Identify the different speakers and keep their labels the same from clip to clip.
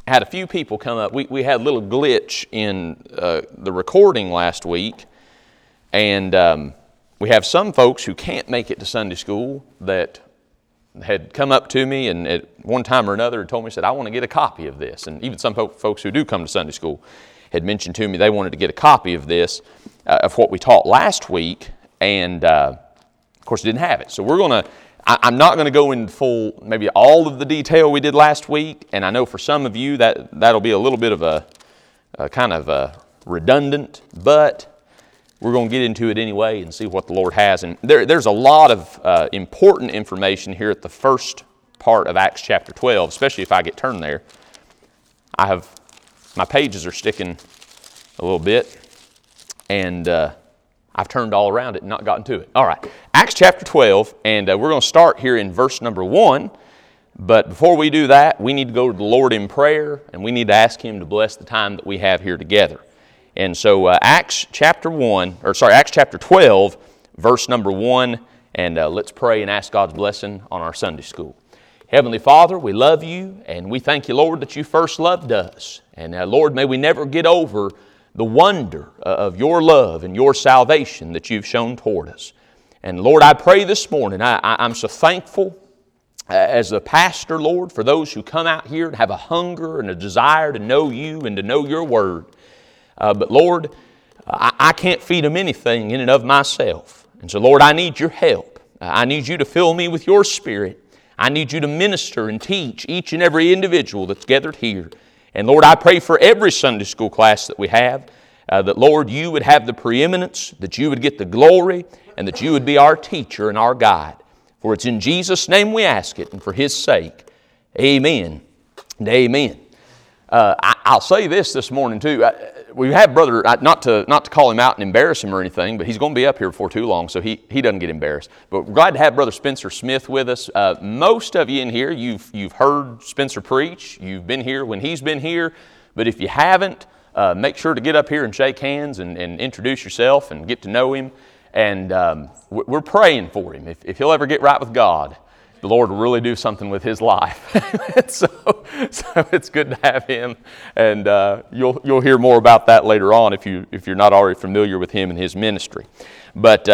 Speaker 1: had a few people come up. We had a little glitch in the recording last week, and we have some folks who can't make it to Sunday school that had come up to me and at one time or another told me, said, I want to get a copy of this. And even some folks who do come to Sunday school had mentioned to me they wanted to get a copy of this, of what we taught last week, and of course didn't have it. So we're going to, I'm not going to go into full, maybe all of the detail we did last week, and I know for some of you that'll be a little bit of a kind of redundant, but we're going to get into it anyway and see what the Lord has. And there's a lot of important information here at the first part of Acts chapter 12, especially if I get turned there. My pages are sticking a little bit, and I've turned all around it and not gotten to it. All right, Acts chapter 12, and we're going to start here in verse number 1. But before we do that, we need to go to the Lord in prayer, and we need to ask Him to bless the time that we have here together. And so Acts chapter 12, verse number 1, and let's pray and ask God's blessing on our Sunday school. Heavenly Father, we love You, and we thank You, Lord, that You first loved us. And Lord, may we never get over the wonder of Your love and Your salvation that You've shown toward us. And Lord, I pray this morning, I'm so thankful as a pastor, Lord, for those who come out here and have a hunger and a desire to know You and to know Your Word. But Lord, I can't feed them anything in and of myself. And so Lord, I need Your help. I need You to fill me with Your Spirit. I need You to minister and teach each and every individual that's gathered here. And Lord, I pray for every Sunday school class that we have, that Lord, You would have the preeminence, that You would get the glory, and that You would be our teacher and our guide. For it's in Jesus' name we ask it, and for His sake. Amen and amen. I'll say this morning too. We have Brother, not to call him out and embarrass him or anything, but he's going to be up here before too long, so he doesn't get embarrassed. But we're glad to have Brother Spencer Smith with us. Most of you in here, you've heard Spencer preach. You've been here when he's been here. But if you haven't, make sure to get up here and shake hands and introduce yourself and get to know him. And we're praying for him. If he'll ever get right with God, the Lord will really do something with his life. so it's good to have him, and you'll hear more about that later on if you're not already familiar with him and his ministry. But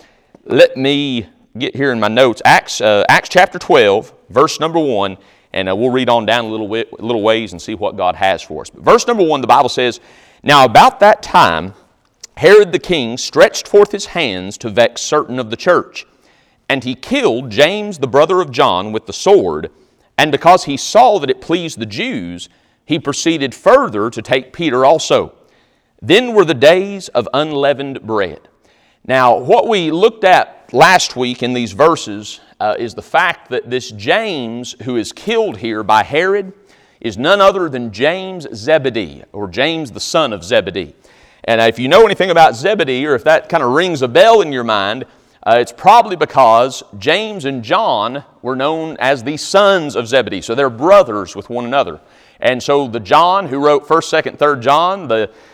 Speaker 1: let me get here in my notes. Acts chapter 12, verse number 1, and we'll read on down a little ways and see what God has for us. But verse number 1, the Bible says, Now about that time, Herod the king stretched forth his hands to vex certain of the church. And he killed James, the brother of John, with the sword, and because he saw that it pleased the Jews, he proceeded further to take Peter also. Then were the days of unleavened bread. Now, what we looked at last week in these verses is the fact that this James, who is killed here by Herod, is none other than James Zebedee, or James the son of Zebedee. And if you know anything about Zebedee, or if that kind of rings a bell in your mind, it's probably because James and John were known as the sons of Zebedee. So they're brothers with one another. And so the John who wrote 1st, 2nd, 3rd John,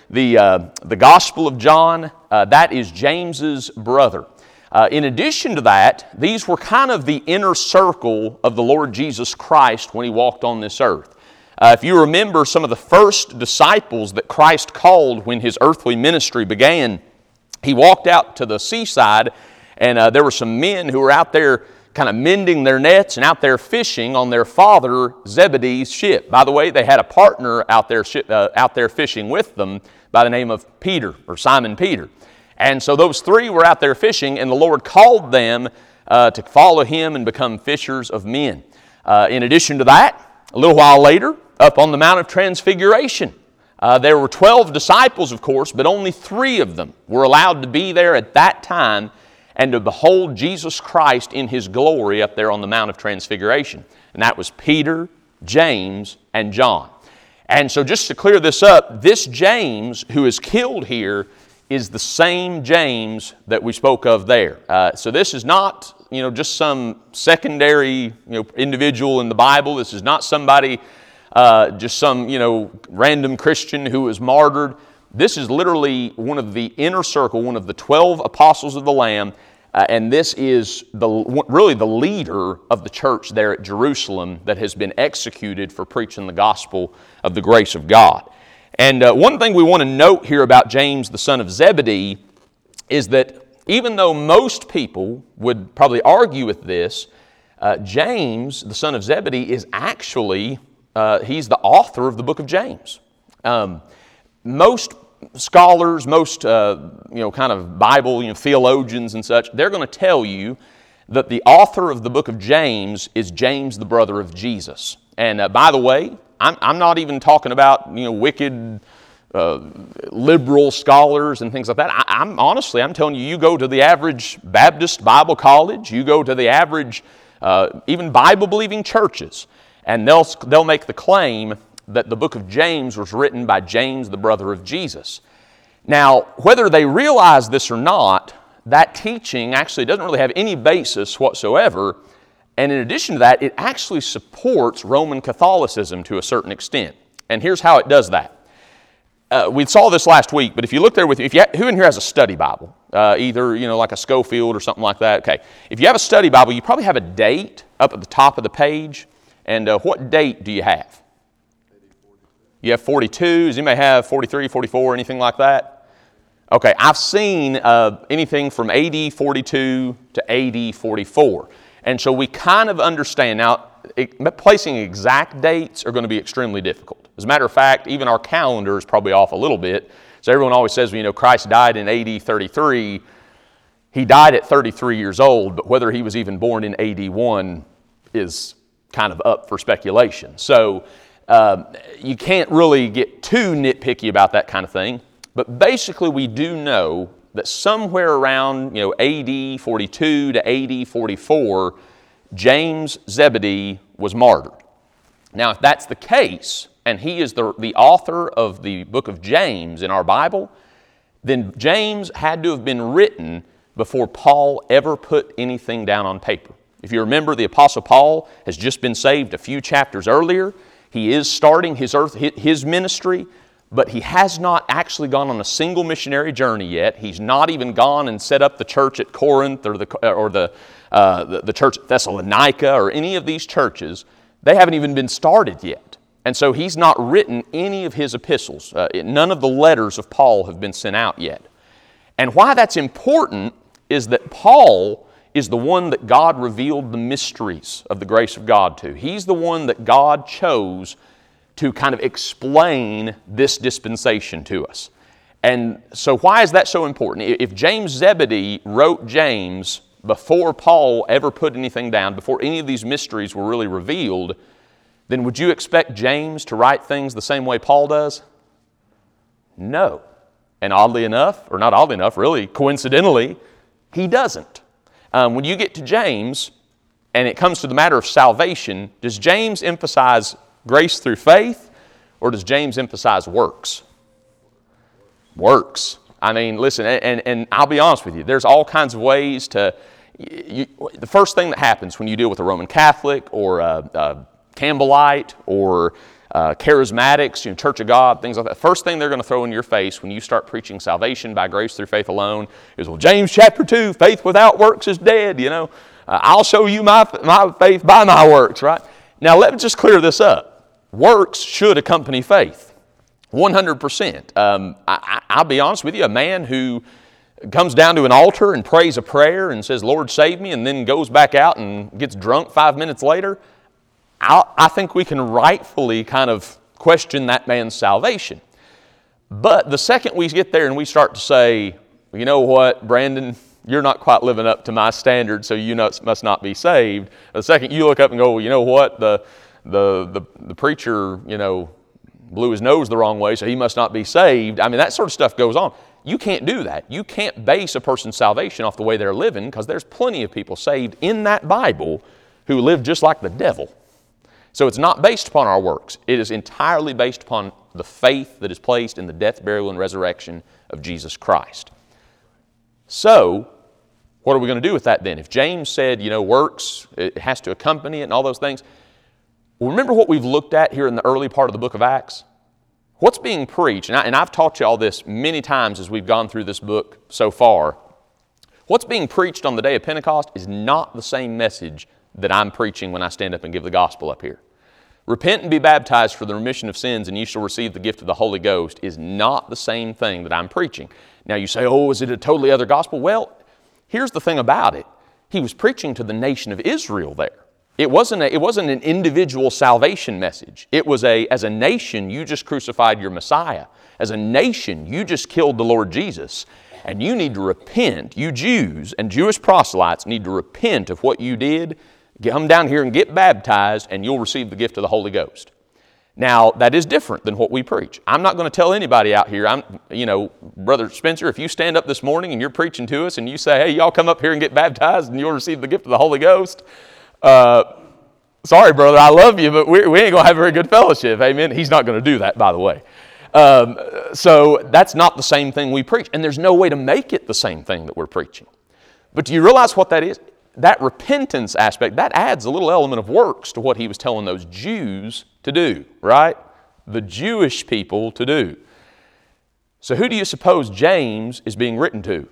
Speaker 1: the Gospel of John, that is James's brother. In addition to that, these were kind of the inner circle of the Lord Jesus Christ when He walked on this earth. If you remember some of the first disciples that Christ called when His earthly ministry began, He walked out to the seaside, and there were some men who were out there kind of mending their nets and out there fishing on their father Zebedee's ship. By the way, they had a partner out there fishing with them by the name of Peter, or Simon Peter. And so those three were out there fishing, and the Lord called them to follow Him and become fishers of men. In addition to that, a little while later, up on the Mount of Transfiguration, there were 12 disciples, of course, but only 3 of them were allowed to be there at that time and to behold Jesus Christ in His glory up there on the Mount of Transfiguration. And that was Peter, James, and John. And so just to clear this up, this James who is killed here is the same James that we spoke of there. So this is not, just some secondary, individual in the Bible. This is not somebody, just some, random Christian who was martyred. This is literally one of the inner circle, one of the 12 apostles of the Lamb, and this is really the leader of the church there at Jerusalem that has been executed for preaching the gospel of the grace of God. And one thing we want to note here about James, the son of Zebedee, is that even though most people would probably argue with this, James, the son of Zebedee, is actually, he's the author of the book of James. Most scholars, most kind of Bible theologians and such, they're going to tell you that the author of the book of James is James, the brother of Jesus. And by the way, I'm not even talking about wicked liberal scholars and things like that. I'm telling you, you go to the average Baptist Bible college, you go to the average even Bible-believing churches, and they'll make the claim that the book of James was written by James, the brother of Jesus. Now, whether they realize this or not, that teaching actually doesn't really have any basis whatsoever, and in addition to that, it actually supports Roman Catholicism to a certain extent. And here's how it does that. We saw this last week, but if you look there with me, who in here has a study Bible? Either, like a Schofield or something like that? Okay. If you have a study Bible, you probably have a date up at the top of the page. And what date do you have? You have 42. Does anybody have 43, 44, anything like that? Okay. I've seen anything from AD 42 to AD 44. And so we kind of understand. Now, placing exact dates are going to be extremely difficult. As a matter of fact, even our calendar is probably off a little bit. So everyone always says, Christ died in AD 33. He died at 33 years old, but whether he was even born in AD 1 is kind of up for speculation. So you can't really get too nitpicky about that kind of thing. But basically, we do know that somewhere around AD 42 to AD 44, James Zebedee was martyred. Now, if that's the case, and he is the author of the book of James in our Bible, then James had to have been written before Paul ever put anything down on paper. If you remember, the Apostle Paul has just been saved a few chapters earlier. He is starting his ministry, but he has not actually gone on a single missionary journey yet. He's not even gone and set up the church at Corinth or the church at Thessalonica or any of these churches. They haven't even been started yet. And so he's not written any of his epistles. None of the letters of Paul have been sent out yet. And why that's important is that Paul is the one that God revealed the mysteries of the grace of God to. He's the one that God chose to kind of explain this dispensation to us. And so why is that so important? If James Zebedee wrote James before Paul ever put anything down, before any of these mysteries were really revealed, then would you expect James to write things the same way Paul does? No. And oddly enough, or not oddly enough, really, coincidentally, he doesn't. When you get to James, and it comes to the matter of salvation, does James emphasize grace through faith, or does James emphasize works? Works. I mean, listen, and I'll be honest with you, there's all kinds of ways to... the first thing that happens when you deal with a Roman Catholic or a Campbellite or charismatics, Church of God, things like that, first thing they're going to throw in your face when you start preaching salvation by grace through faith alone is, well, James chapter 2, faith without works is dead, I'll show you my faith by my works, right? Now, let me just clear this up. Works should accompany faith, 100%. I'll be honest with you, a man who comes down to an altar and prays a prayer and says, Lord, save me, and then goes back out and gets drunk 5 minutes later, I think we can rightfully kind of question that man's salvation. But the second we get there and we start to say, well, you know what, Brandon, you're not quite living up to my standards, so you must not be saved. The second you look up and go, well, you know what, the preacher, blew his nose the wrong way, so he must not be saved. I mean, that sort of stuff goes on. You can't do that. You can't base a person's salvation off the way they're living, because there's plenty of people saved in that Bible who live just like the devil. So it's not based upon our works. It is entirely based upon the faith that is placed in the death, burial, and resurrection of Jesus Christ. So, what are we going to do with that then? If James said, works, it has to accompany it and all those things. Well, remember what we've looked at here in the early part of the book of Acts? What's being preached, and I've taught you all this many times as we've gone through this book so far. What's being preached on the day of Pentecost is not the same message that I'm preaching when I stand up and give the gospel up here. Repent and be baptized for the remission of sins, and you shall receive the gift of the Holy Ghost is not the same thing that I'm preaching. Now you say, oh, is it a totally other gospel? Well, here's the thing about it. He was preaching to the nation of Israel there. It wasn't an individual salvation message. It was as a nation, you just crucified your Messiah. As a nation, you just killed the Lord Jesus. And you need to repent. You Jews and Jewish proselytes need to repent of what you did. Come down here and get baptized, and you'll receive the gift of the Holy Ghost. Now, that is different than what we preach. I'm not going to tell anybody out here, Brother Spencer, if you stand up this morning and you're preaching to us and you say, hey, y'all come up here and get baptized and you'll receive the gift of the Holy Ghost, sorry, brother, I love you, but we ain't going to have very good fellowship. Amen? He's not going to do that, by the way. So that's not the same thing we preach, and there's no way to make it the same thing that we're preaching. But do you realize what that is? That repentance aspect, that adds a little element of works to what he was telling those Jews to do, right? The Jewish people to do. So who do you suppose James is being written to?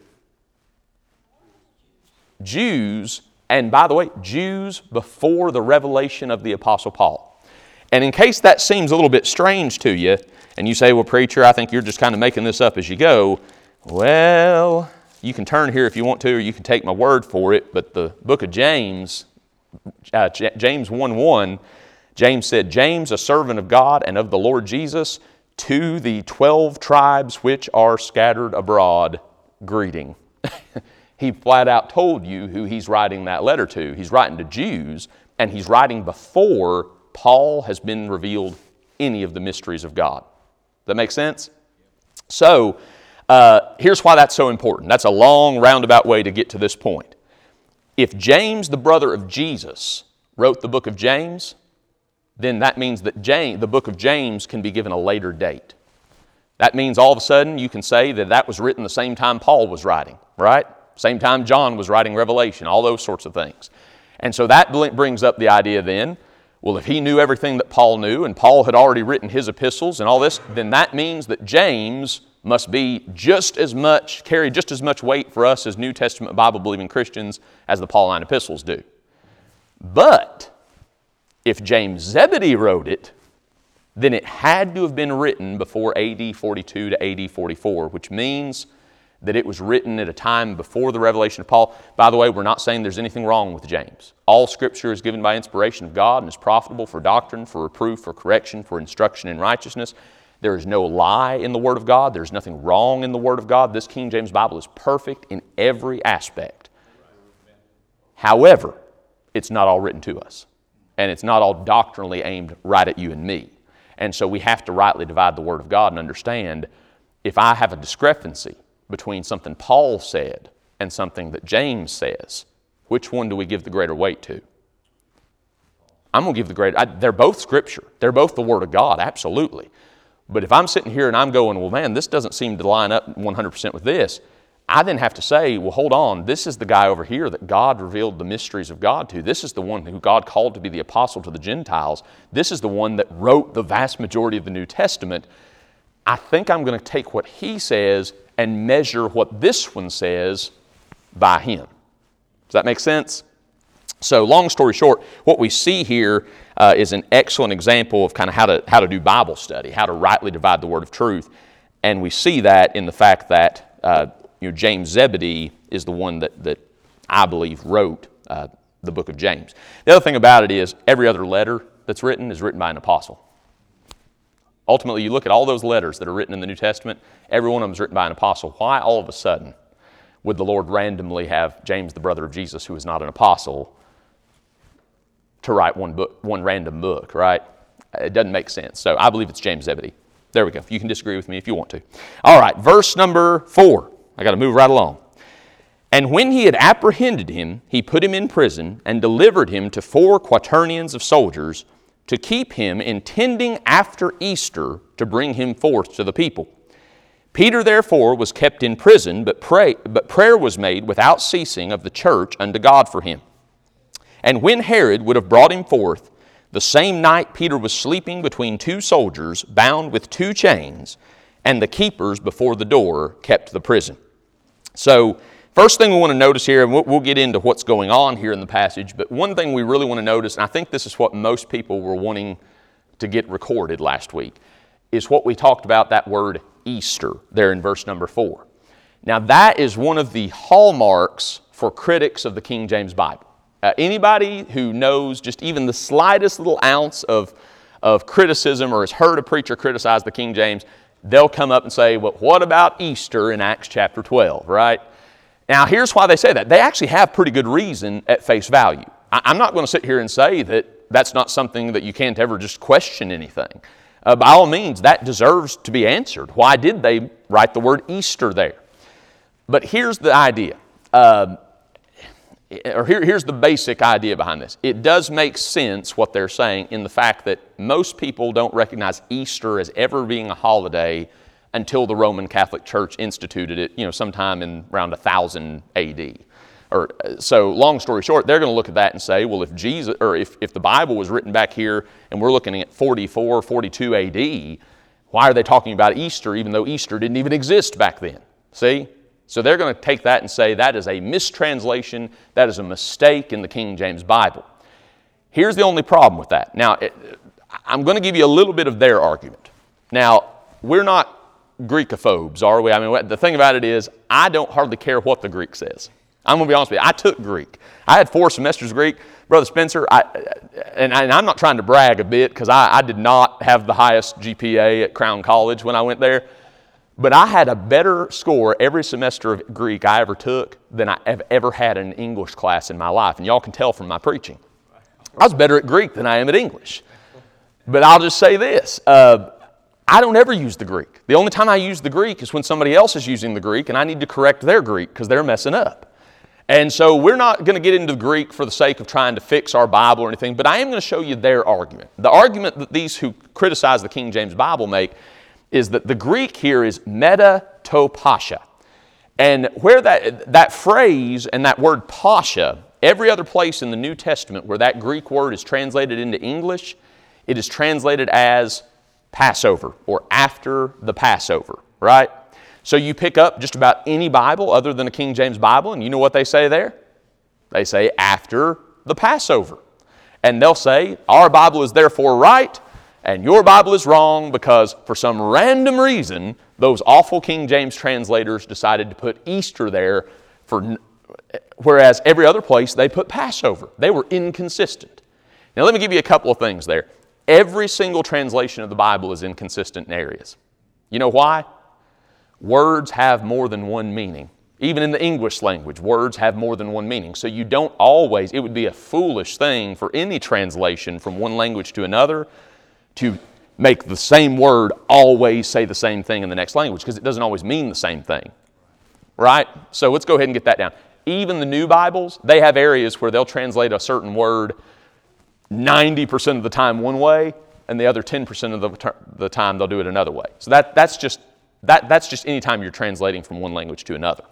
Speaker 1: Jews, and by the way, Jews before the revelation of the Apostle Paul. And in case that seems a little bit strange to you, and you say, well, preacher, I think you're just kind of making this up as you go. Well, you can turn here if you want to, or you can take my word for it, but the book of James, James 1:1, James said, James, a servant of God and of the Lord Jesus, to the 12 tribes which are scattered abroad, greeting. He flat out told you who he's writing that letter to. He's writing to Jews, and he's writing before Paul has been revealed any of the mysteries of God. Does that make sense? So, here's why that's so important. That's a long, roundabout way to get to this point. If James, the brother of Jesus, wrote the book of James, then that means that the book of James can be given a later date. That means all of a sudden you can say that that was written the same time Paul was writing, right? Same time John was writing Revelation, all those sorts of things. And so that brings up the idea then, well, if he knew everything that Paul knew, and Paul had already written his epistles and all this, then that means that James must be carry just as much weight for us as New Testament Bible-believing Christians as the Pauline epistles do. But if James Zebedee wrote it, then it had to have been written before AD 42 to AD 44, which means that it was written at a time before the revelation of Paul. By the way, we're not saying there's anything wrong with James. All Scripture is given by inspiration of God and is profitable for doctrine, for reproof, for correction, for instruction in righteousness. There is no lie in the Word of God. There's nothing wrong in the Word of God. This King James Bible is perfect in every aspect. However, it's not all written to us. And it's not all doctrinally aimed right at you and me. And so we have to rightly divide the Word of God and understand if I have a discrepancy between something Paul said and something that James says, which one do we give the greater weight to? I'm going to give the greater. They're both Scripture. They're both the Word of God, absolutely. But if I'm sitting here and I'm going, well, man, this doesn't seem to line up 100% with this, I then have to say, well, hold on, this is the guy over here that God revealed the mysteries of God to. This is the one who God called to be the apostle to the Gentiles. This is the one that wrote the vast majority of the New Testament. I think I'm going to take what he says and measure what this one says by him. Does that make sense? So long story short, what we see here is an excellent example of kind of how to do Bible study, how to rightly divide the word of truth. And we see that in the fact that James Zebedee is the one that I believe wrote the book of James. The other thing about it is every other letter that's written is written by an apostle. Ultimately, you look at all those letters that are written in the New Testament, every one of them is written by an apostle. Why all of a sudden would the Lord randomly have James, the brother of Jesus, who is not an apostle, to write one random book, right? It doesn't make sense. So I believe it's James Zebedee. There we go. You can disagree with me if you want to. All right, verse number 4. I got to move right along. And when he had apprehended him, he put him in prison and delivered him to 4 quaternions of soldiers to keep him, intending after Easter to bring him forth to the people. Peter therefore was kept in prison, but prayer was made without ceasing of the church unto God for him. And when Herod would have brought him forth, the same night Peter was sleeping between 2 soldiers, bound with 2 chains, and the keepers before the door kept the prison. So First thing we want to notice here, and we'll get into what's going on here in the passage, but one thing we really want to notice, and I think this is what most people were wanting to get recorded last week, is what we talked about, that word Easter there in verse number 4. Now that is one of the hallmarks for critics of the King James Bible. Anybody who knows just even the slightest little ounce of criticism or has heard a preacher criticize the King James, they'll come up and say, well, what about Easter in Acts chapter 12, right? Now, here's why they say that. They actually have pretty good reason at face value. I'm not going to sit here and say that that's not something that you can't ever just question anything. By all means, that deserves to be answered. Why did they write the word Easter there? But here's the idea, here's the basic idea behind this. It does make sense what they're saying in the fact that most people don't recognize Easter as ever being a holiday until the Roman Catholic Church instituted it, sometime in around 1000 AD. So long story short, they're going to look at that and say, well, if Jesus, or if the Bible was written back here and we're looking at 44, 42 AD, why are they talking about Easter even though Easter didn't even exist back then? See? So they're going to take that and say that is a mistranslation, that is a mistake in the King James Bible. Here's the only problem with that. Now, I'm going to give you a little bit of their argument. Now, we're not Greekophobes, are we? I mean, the thing about it is, I don't hardly care what the Greek says. I'm going to be honest with you. I took Greek. I had 4 semesters of Greek. Brother Spencer, and I'm not trying to brag a bit because I did not have the highest GPA at Crown College when I went there, but I had a better score every semester of Greek I ever took than I have ever had in an English class in my life, and y'all can tell from my preaching. I was better at Greek than I am at English. But I'll just say this. I don't ever use the Greek. The only time I use the Greek is when somebody else is using the Greek and I need to correct their Greek because they're messing up. And so we're not going to get into the Greek for the sake of trying to fix our Bible or anything, but I am going to show you their argument. The argument that these who criticize the King James Bible make is that the Greek here is meta to pasha. And where that phrase and that word pasha, every other place in the New Testament where that Greek word is translated into English, it is translated as Passover or after the Passover, right? So you pick up just about any Bible other than a King James Bible, and you know what they say there? They say after the Passover. And they'll say, our Bible is therefore right, and your Bible is wrong because for some random reason, those awful King James translators decided to put Easter there, whereas every other place they put Passover. They were inconsistent. Now let me give you a couple of things there. Every single translation of the Bible is inconsistent in areas. You know why? Words have more than one meaning. Even in the English language, words have more than one meaning. So you don't always, it would be a foolish thing for any translation from one language to another to make the same word always say the same thing in the next language because it doesn't always mean the same thing. Right? So let's go ahead and get that down. Even the new Bibles, they have areas where they'll translate a certain word 90% of the time one way, and the other 10% of the time they'll do it another way. So that's just any time you're translating from one language to another.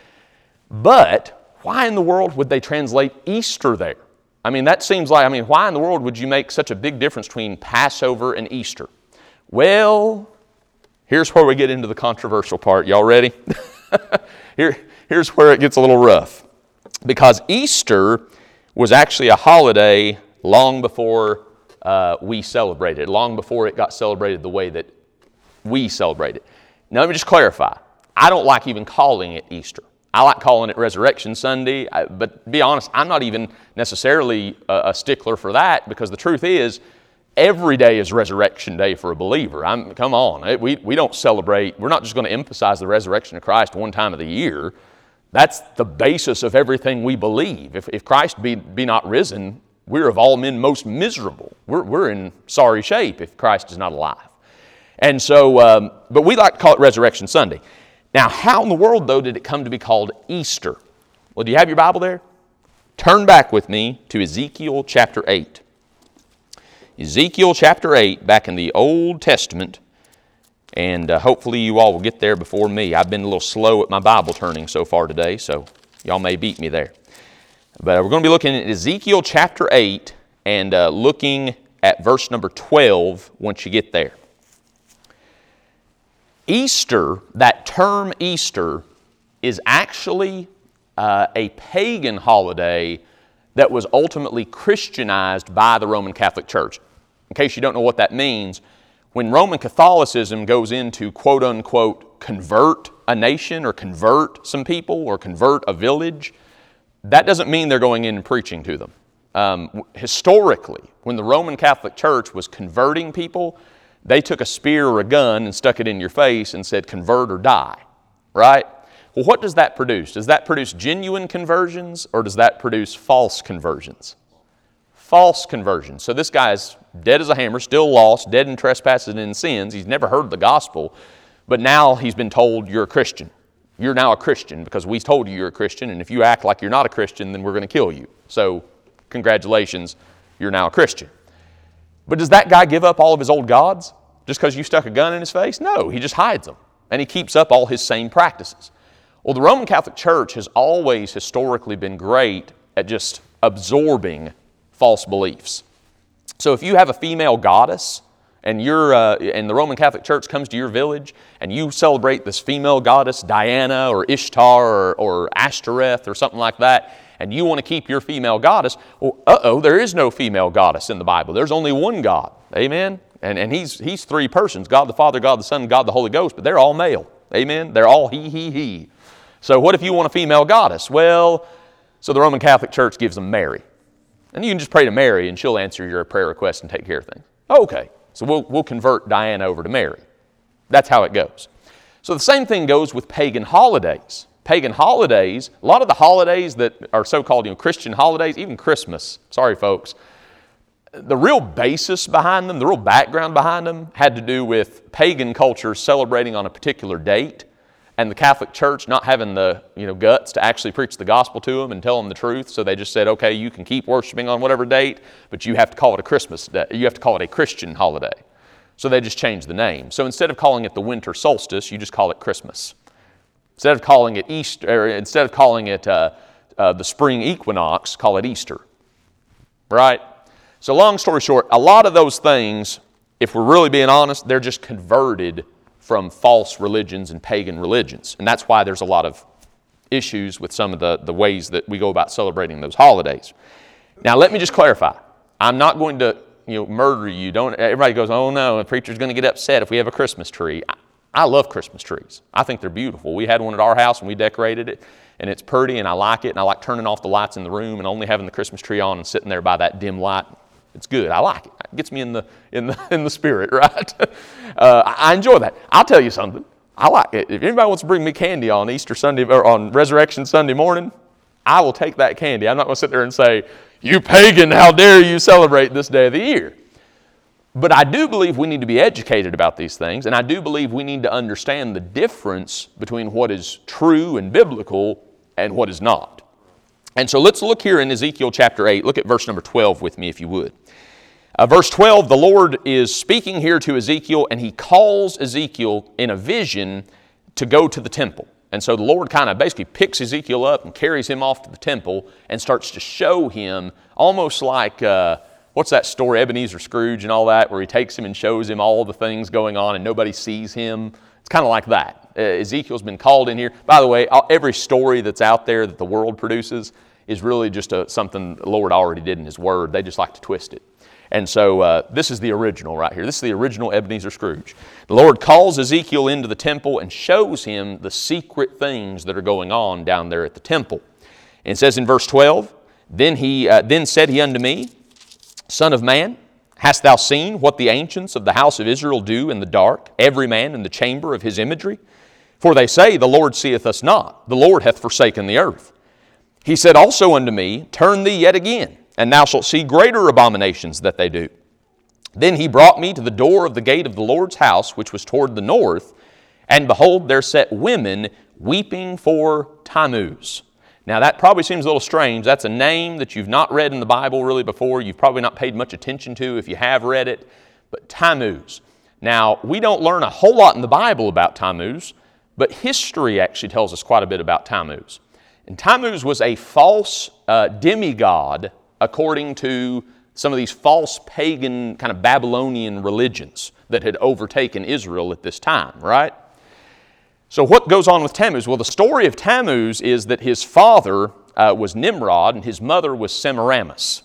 Speaker 1: But why in the world would they translate Easter there? I mean, that seems like, why in the world would you make such a big difference between Passover and Easter? Well, here's where we get into the controversial part. Y'all ready? Here's where it gets a little rough. Because Easter was actually a holiday long before we celebrated, long before it got celebrated the way that we celebrate it. Now, let me just clarify. I don't like even calling it Easter. I like calling it Resurrection Sunday, but to be honest, I'm not even necessarily a stickler for that because the truth is, every day is Resurrection Day for a believer. Come on, we don't celebrate, we're not just going to emphasize the resurrection of Christ one time of the year. That's the basis of everything we believe. If Christ be not risen, we're of all men most miserable. We're in sorry shape if Christ is not alive. And so, but we like to call it Resurrection Sunday. Now, how in the world, though, did it come to be called Easter? Well, do you have your Bible there? Turn back with me to Ezekiel chapter 8. Ezekiel chapter 8, back in the Old Testament, and hopefully you all will get there before me. I've been a little slow at my Bible turning so far today, so y'all may beat me there. But we're going to be looking at Ezekiel chapter 8 and looking at verse number 12 once you get there. Easter, that term Easter, is actually a pagan holiday that was ultimately Christianized by the Roman Catholic Church. In case you don't know what that means, when Roman Catholicism goes into quote-unquote convert a nation or convert some people or convert a village, that doesn't mean they're going in and preaching to them. Historically, when the Roman Catholic Church was converting people, they took a spear or a gun and stuck it in your face and said, convert or die, right? Well, what does that produce? Does that produce genuine conversions or does that produce false conversions? False conversions. So this guy is dead as a hammer, still lost, dead in trespasses and in sins. He's never heard the gospel, but now he's been told you're a Christian. You're now a Christian because we told you you're a Christian, and if you act like you're not a Christian, then we're going to kill you. So congratulations, you're now a Christian. But does that guy give up all of his old gods just because you stuck a gun in his face? No, he just hides them, and he keeps up all his same practices. Well, the Roman Catholic Church has always historically been great at just absorbing false beliefs. So if you have a female goddess and and the Roman Catholic Church comes to your village and you celebrate this female goddess Diana or Ishtar or Ashtoreth or something like that, and you want to keep your female goddess, well, there is no female goddess in the Bible. There's only one God. Amen? And he's three persons, God the Father, God the Son, and God the Holy Ghost, but they're all male. Amen? They're all he. So what if you want a female goddess? Well, so the Roman Catholic Church gives them Mary. And you can just pray to Mary and she'll answer your prayer request and take care of things. Okay, so we'll convert Diana over to Mary. That's how it goes. So the same thing goes with pagan holidays. Pagan holidays, a lot of the holidays that are so-called Christian holidays, even Christmas, sorry folks, the real basis behind them, the real background behind them had to do with pagan cultures celebrating on a particular date and the Catholic Church not having the guts to actually preach the gospel to them and tell them the truth. So they just said, okay, you can keep worshiping on whatever date, but you have to call it a Christmas day. You have to call it a Christian holiday. So they just changed the name. So instead of calling it the winter solstice, you just call it Christmas. Instead of calling it Easter, or instead of calling it the spring equinox, call it Easter. Right? So long story short, a lot of those things, if we're really being honest, they're just converted from false religions and pagan religions. And that's why there's a lot of issues with some of the ways that we go about celebrating those holidays. Now, let me just clarify. I'm not going to murder you. Everybody goes, oh no, the preacher's going to get upset if we have a Christmas tree. I love Christmas trees. I think they're beautiful. We had one at our house and we decorated it, and it's pretty, and I like it, and I like turning off the lights in the room and only having the Christmas tree on and sitting there by that dim light. It's good. I like it. It gets me in the spirit, right? I enjoy that. I'll tell you something. I like it. If anybody wants to bring me candy on Easter Sunday or on Resurrection Sunday morning, I will take that candy. I'm not going to sit there and say, you pagan, how dare you celebrate this day of the year? But I do believe we need to be educated about these things, and I do believe we need to understand the difference between what is true and biblical and what is not. And so let's look here in Ezekiel chapter 8. Look at verse number 12 with me if you would. Verse 12, the Lord is speaking here to Ezekiel, and he calls Ezekiel in a vision to go to the temple. And so the Lord kind of basically picks Ezekiel up and carries him off to the temple and starts to show him almost like, what's that story, Ebenezer Scrooge and all that, where he takes him and shows him all the things going on and nobody sees him. It's kind of like that. Ezekiel's been called in here. By the way, every story that's out there that the world produces is really just something the Lord already did in His Word. They just like to twist it. And so this is the original right here. This is the original Ebenezer Scrooge. The Lord calls Ezekiel into the temple and shows him the secret things that are going on down there at the temple. And it says in verse 12, Then said he unto me, Son of man, hast thou seen what the ancients of the house of Israel do in the dark, every man in the chamber of his imagery? For they say, The Lord seeth us not, the Lord hath forsaken the earth. He said also unto me, Turn thee yet again, and thou shalt see greater abominations that they do. Then he brought me to the door of the gate of the Lord's house, which was toward the north, and behold, there sat women weeping for Tammuz. Now that probably seems a little strange. That's a name that you've not read in the Bible really before. You've probably not paid much attention to if you have read it. But Tammuz. Now, we don't learn a whole lot in the Bible about Tammuz, but history actually tells us quite a bit about Tammuz. And Tammuz was a false demigod according to some of these false pagan kind of Babylonian religions that had overtaken Israel at this time, right? So what goes on with Tammuz? Well, the story of Tammuz is that his father was Nimrod and his mother was Semiramis.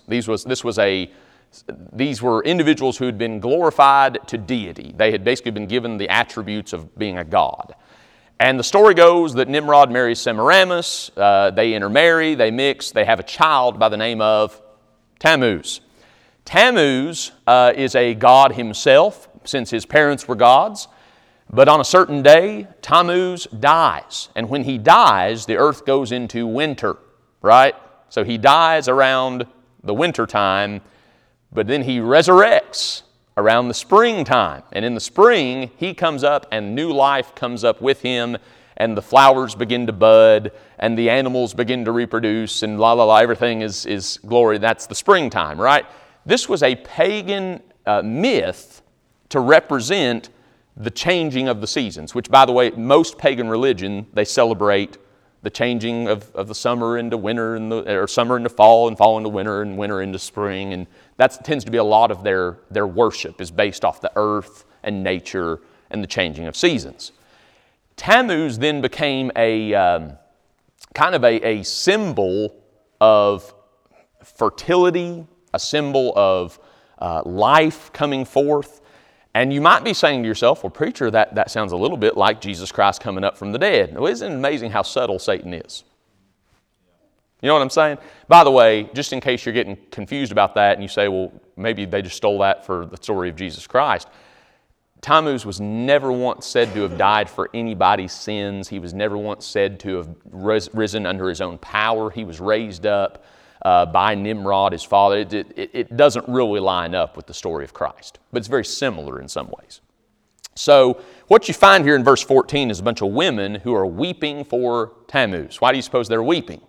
Speaker 1: These were individuals who had been glorified to deity. They had basically been given the attributes of being a god. And the story goes that Nimrod marries Semiramis, they intermarry, they mix, they have a child by the name of Tammuz. Tammuz is a god himself, since his parents were gods. But on a certain day, Tammuz dies. And when he dies, the earth goes into winter, right? So he dies around the winter time, but then he resurrects around the springtime. And in the spring, he comes up and new life comes up with him, and the flowers begin to bud, and the animals begin to reproduce, and everything is glory. That's the springtime, right? This was a pagan myth to represent the changing of the seasons, which, by the way, most pagan religion, they celebrate the changing of the summer into winter, or summer into fall, and fall into winter, and winter into spring. And that tends to be a lot of their worship is based off the earth and nature and the changing of seasons. Tammuz then became a kind of a symbol of fertility, a symbol of life coming forth. And you might be saying to yourself, well, preacher, that sounds a little bit like Jesus Christ coming up from the dead. Well, isn't it amazing how subtle Satan is? You know what I'm saying? By the way, just in case you're getting confused about that and you say, well, maybe they just stole that for the story of Jesus Christ. Tammuz was never once said to have died for anybody's sins. He was never once said to have risen under his own power. He was raised up by Nimrod, his father. It doesn't really line up with the story of Christ, but it's very similar in some ways. So what you find here in verse 14 is a bunch of women who are weeping for Tammuz. Why do you suppose they're weeping?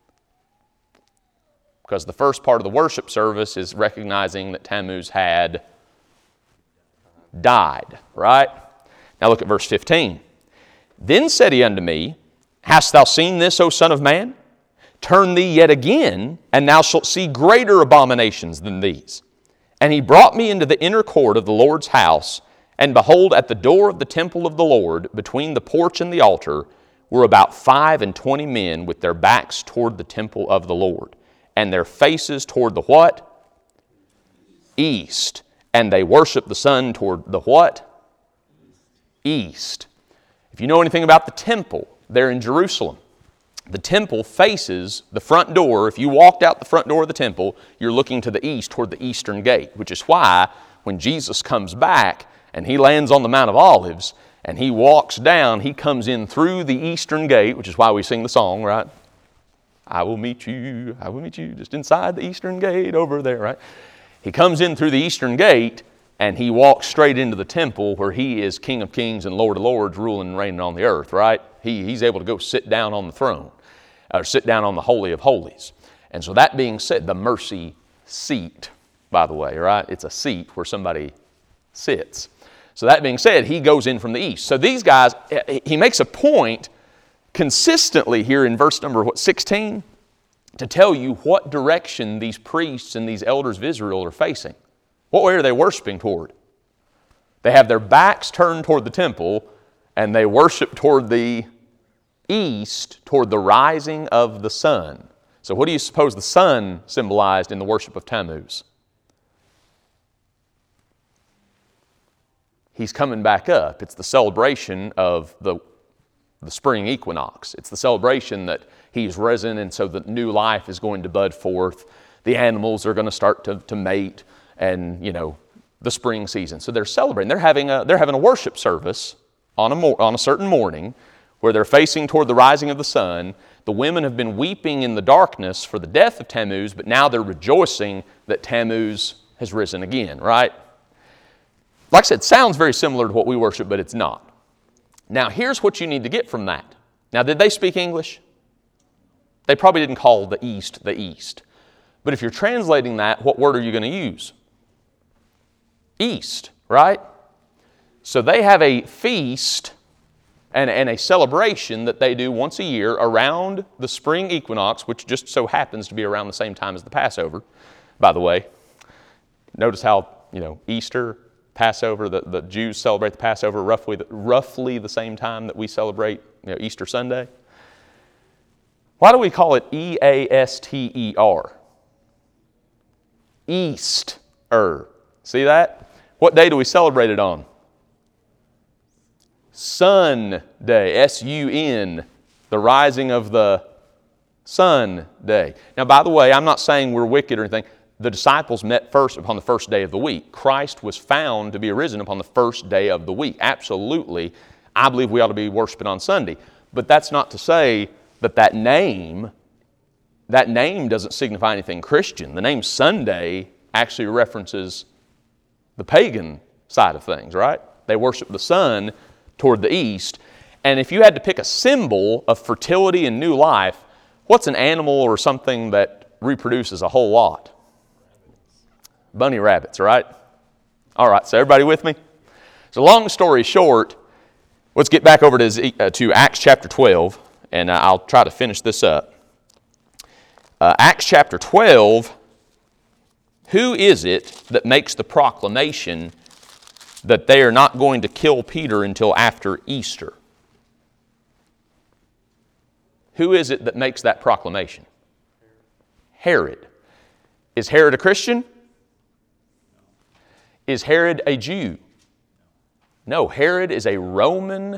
Speaker 1: Because the first part of the worship service is recognizing that Tammuz had died, right? Now look at verse 15. Then said he unto me, Hast thou seen this, O son of man? Turn thee yet again, and thou shalt see greater abominations than these. And he brought me into the inner court of the Lord's house, and behold, at the door of the temple of the Lord, between the porch and the altar, were about 25 men with their backs toward the temple of the Lord, and their faces toward the what? East. And they worship the sun toward the what? East. If you know anything about the temple there in Jerusalem, the temple faces the front door. If you walked out the front door of the temple, you're looking to the east toward the eastern gate, which is why when Jesus comes back and he lands on the Mount of Olives and he walks down, he comes in through the eastern gate, which is why we sing the song, right? I will meet you just inside the eastern gate over there, right? He comes in through the eastern gate and he walks straight into the temple where he is King of Kings and Lord of Lords, ruling and reigning on the earth, right? He's able to go sit down on the throne, or sit down on the Holy of Holies. And so that being said, the mercy seat, by the way, right? It's a seat where somebody sits. So that being said, he goes in from the east. So these guys, he makes a point consistently here in verse number 16 to tell you what direction these priests and these elders of Israel are facing. What way are they worshiping toward? They have their backs turned toward the temple, and they worship toward the east, toward the rising of the sun. So what do you suppose the sun symbolized in the worship of Tammuz? He's coming back up. It's the celebration of the spring equinox. It's the celebration that he's risen, and so the new life is going to bud forth. The animals are going to start to mate, and the spring season. So they're celebrating. They're having a worship service on a certain morning where they're facing toward the rising of the sun. The women have been weeping in the darkness for the death of Tammuz, but now they're rejoicing that Tammuz has risen again, right? Like I said, sounds very similar to what we worship, but it's not. Now, here's what you need to get from that. Now, did they speak English? They probably didn't call the east the east. But if you're translating that, what word are you going to use? East, right? So they have a feast and a celebration that they do once a year around the spring equinox, which just so happens to be around the same time as the Passover, by the way. Notice how, Easter Passover, the Jews celebrate the Passover roughly the same time that we celebrate Easter Sunday. Why do we call it E-A-S-T-E-R? Easter. See that? What day do we celebrate it on? Sunday. S-U-N. The rising of the sun day. Now, by the way, I'm not saying we're wicked or anything. The disciples met first upon the first day of the week. Christ was found to be arisen upon the first day of the week. Absolutely. I believe we ought to be worshiping on Sunday. But that's not to say that name doesn't signify anything Christian. The name Sunday actually references the pagan side of things, right? They worship the sun toward the east. And if you had to pick a symbol of fertility and new life, what's an animal or something that reproduces a whole lot? Bunny rabbits, right? All right, so everybody with me? So long story short, let's get back over to Acts chapter 12, and I'll try to finish this up. Acts chapter 12, who is it that makes the proclamation that they are not going to kill Peter until after Easter? Who is it that makes that proclamation? Herod. Is Herod a Christian? Is Herod a Jew? No, Herod is a Roman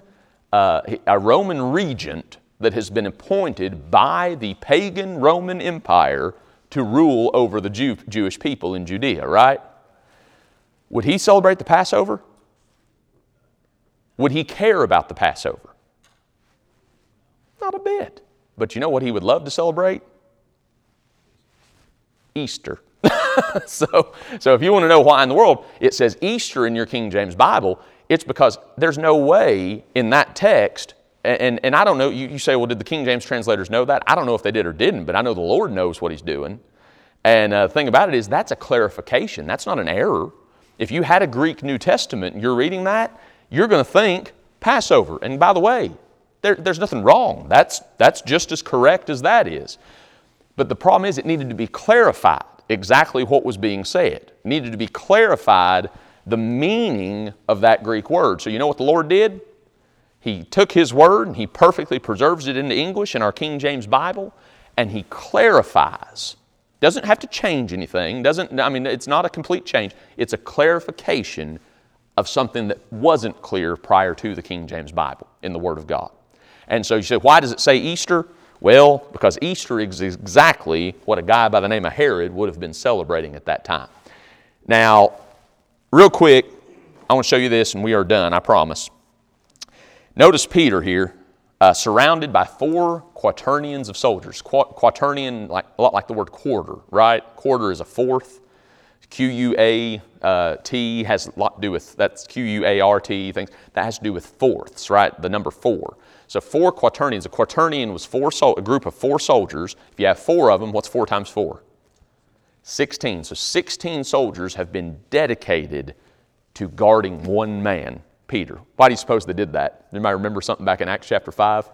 Speaker 1: regent that has been appointed by the pagan Roman Empire to rule over the Jewish people in Judea, right? Would he celebrate the Passover? Would he care about the Passover? Not a bit. But you know what he would love to celebrate? Easter. So if you want to know why in the world it says Easter in your King James Bible, it's because there's no way in that text, and I don't know, you say, well, did the King James translators know that? I don't know if they did or didn't, but I know the Lord knows what He's doing. And the thing about it is that's a clarification. That's not an error. If you had a Greek New Testament and you're reading that, you're going to think Passover. And by the way, there's nothing wrong. That's just as correct as that is. But the problem is it needed to be clarified exactly what was being said. It needed to be clarified the meaning of that Greek word. So you know what the Lord did? He took His word and He perfectly preserves it into English in our King James Bible, and He clarifies. Doesn't have to change anything. It's not a complete change. It's a clarification of something that wasn't clear prior to the King James Bible in the Word of God. And so you say, why does it say Easter? Well, because Easter is exactly what a guy by the name of Herod would have been celebrating at that time. Now, real quick, I want to show you this and we are done, I promise. Notice Peter here, surrounded by 4 quaternions of soldiers. Quaternion, a lot like the word quarter, right? Quarter is a fourth. Q-U-A-T has a lot to do with, that's Q-U-A-R-T, things. That has to do with fourths, right? The number 4. So 4 quaternions. A quaternion was a group of 4 soldiers. If you have 4 of them, what's 4 times 4? 16. So 16 soldiers have been dedicated to guarding one man, Peter. Why do you suppose they did that? Anybody remember something back in Acts chapter 5?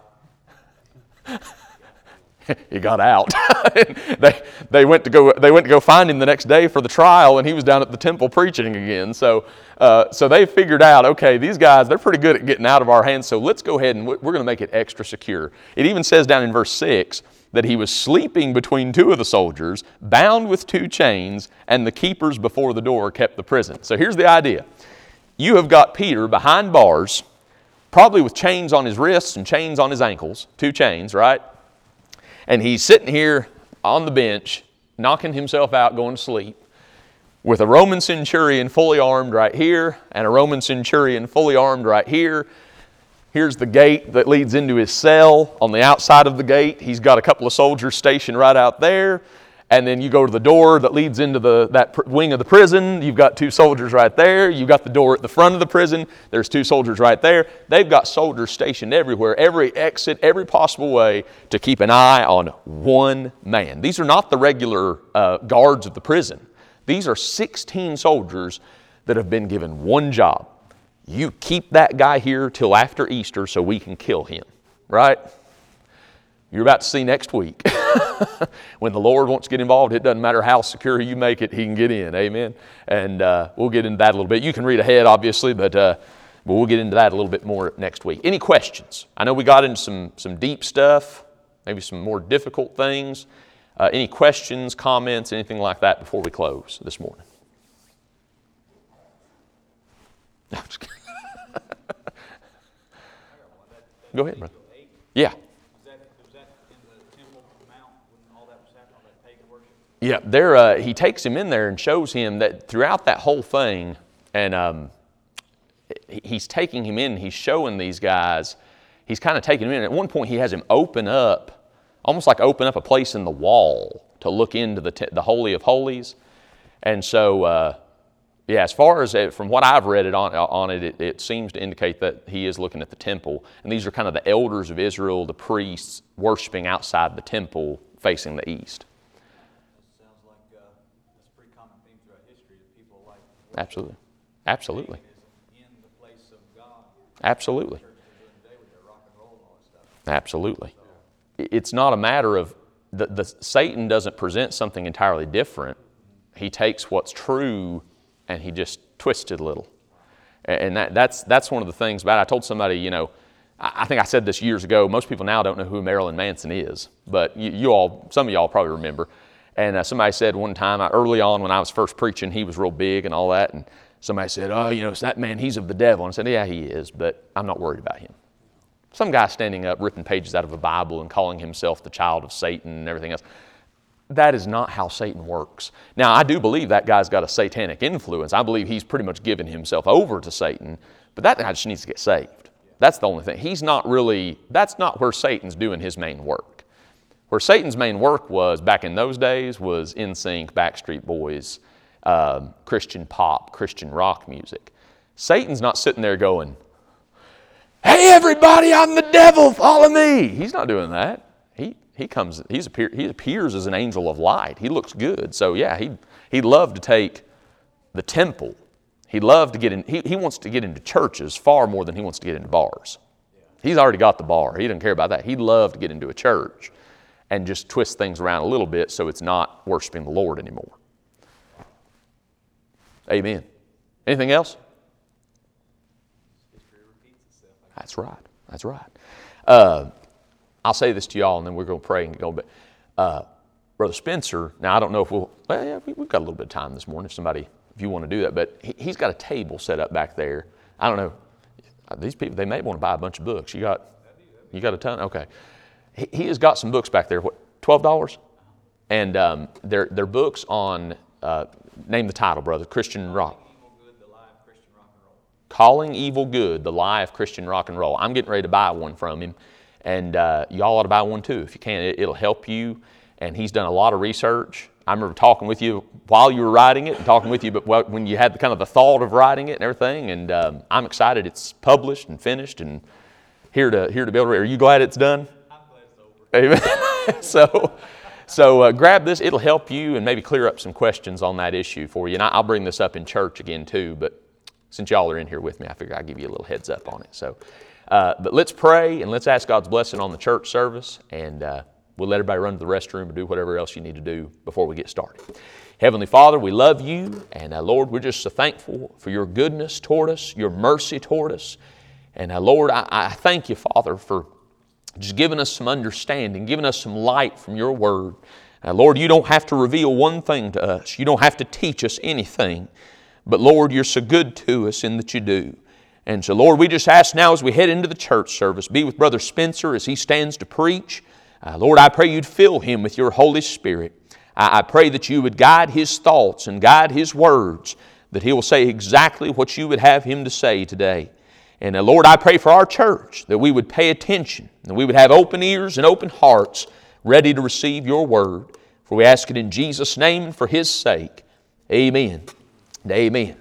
Speaker 1: He got out. they went to go find him the next day for the trial, and he was down at the temple preaching again. So they figured out, okay, these guys, they're pretty good at getting out of our hands, so let's go ahead and we're going to make it extra secure. It even says down in verse 6 that he was sleeping between 2 of the soldiers, bound with 2 chains, and the keepers before the door kept the prison. So here's the idea. You have got Peter behind bars, probably with chains on his wrists and chains on his ankles, 2 chains, right? And he's sitting here on the bench, knocking himself out, going to sleep, with a Roman centurion fully armed right here, and a Roman centurion fully armed right here. Here's the gate that leads into his cell. On the outside of the gate, he's got a couple of soldiers stationed right out there. And then you go to the door that leads into that wing of the prison. You've got 2 soldiers right there. You've got the door at the front of the prison. There's 2 soldiers right there. They've got soldiers stationed everywhere, every exit, every possible way to keep an eye on one man. These are not the regular guards of the prison. These are 16 soldiers that have been given one job. You keep that guy here till after Easter so we can kill him, right? you're about to see next week. When the Lord wants to get involved, it doesn't matter how secure you make it, He can get in. Amen. And we'll get into that a little bit. You can read ahead, obviously, but we'll get into that a little bit more next week. Any questions? I know we got into some deep stuff, maybe some more difficult things. Any questions, comments, anything like that before we close this morning? No, I'm just kidding. Go ahead, brother. Yeah.
Speaker 2: Was that in the Temple Mount when all that was happening, all that pagan worship?
Speaker 1: Yeah, he takes him in there and shows him that throughout that whole thing, and he's taking him in, he's showing these guys, he's kind of taking him in. At one point, he has him open up, almost like open up a place in the wall to look into the Holy of Holies. And so, yeah, as far as from what I've read it seems to indicate that he is looking at the temple. And these are kind of the elders of Israel, the priests, worshiping outside the temple facing the east.
Speaker 2: That sounds like that's a pretty common theme throughout history that people like.
Speaker 1: Absolutely. Absolutely.
Speaker 2: In the place of God.
Speaker 1: Absolutely.
Speaker 2: Churches are doing today with their rock and roll and all that stuff.
Speaker 1: Absolutely. It's not a matter of, Satan doesn't present something entirely different. He takes what's true and he just twists it a little. And that's one of the things about it. I told somebody, I think I said this years ago, most people now don't know who Marilyn Manson is, but some of y'all probably remember. And somebody said one time, early on when I was first preaching, he was real big and all that, and somebody said, it's that man, he's of the devil. And I said, yeah, he is, but I'm not worried about him. Some guy standing up, ripping pages out of a Bible and calling himself the child of Satan and everything else. That is not how Satan works. Now, I do believe that guy's got a satanic influence. I believe he's pretty much given himself over to Satan, but that guy just needs to get saved. That's the only thing. That's not where Satan's doing his main work. Where Satan's main work was, back in those days, was NSYNC, Backstreet Boys, Christian pop, Christian rock music. Satan's not sitting there going, hey everybody, I'm the devil, follow me. He's not doing that. He appears as an angel of light. He looks good. So yeah, he'd love to take the temple. He'd love to get in. He wants to get into churches far more than he wants to get into bars. He's already got the bar. He doesn't care about that. He'd love to get into a church and just twist things around a little bit so it's not worshiping the Lord anymore. Amen. Anything else?
Speaker 2: History repeats itself.
Speaker 1: That's right. That's right. I'll say this to y'all, and then we're going to pray and go. But Brother Spencer, now I don't know if we've got a little bit of time this morning. If you want to do that, but he's got a table set up back there. I don't know. These people, they may want to buy a bunch of books. You got a ton? Okay. He has got some books back there. What, $12? And they're books on, name the title, brother, Christian rock. Calling Evil Good, the Lie of Christian Rock and Roll. I'm getting ready to buy one from him. And y'all ought to buy one too if you can. It'll help you. And he's done a lot of research. I remember talking with you while you were writing it, and talking with you, but when you had kind of the thought of writing it and everything. And I'm excited it's published and finished and here to be able to read. Are you glad it's done?
Speaker 2: I'm glad it's over.
Speaker 1: Amen. So grab this. It'll help you and maybe clear up some questions on that issue for you. And I'll bring this up in church again too, but since y'all are in here with me, I figure I'll give you a little heads up on it. So. But let's pray and let's ask God's blessing on the church service, and we'll let everybody run to the restroom or do whatever else you need to do before we get started. Heavenly Father, we love you, and Lord, we're just so thankful for your goodness toward us, your mercy toward us. And Lord, I thank you, Father, for just giving us some understanding, giving us some light from your word. Lord, you don't have to reveal one thing to us. You don't have to teach us anything. But Lord, you're so good to us in that you do. And so, Lord, we just ask now as we head into the church service, be with Brother Spencer as he stands to preach. Lord, I pray you'd fill him with your Holy Spirit. I pray that you would guide his thoughts and guide his words, that he will say exactly what you would have him to say today. And Lord, I pray for our church that we would pay attention, that we would have open ears and open hearts ready to receive your word. For we ask it in Jesus' name and for his sake. Amen and amen.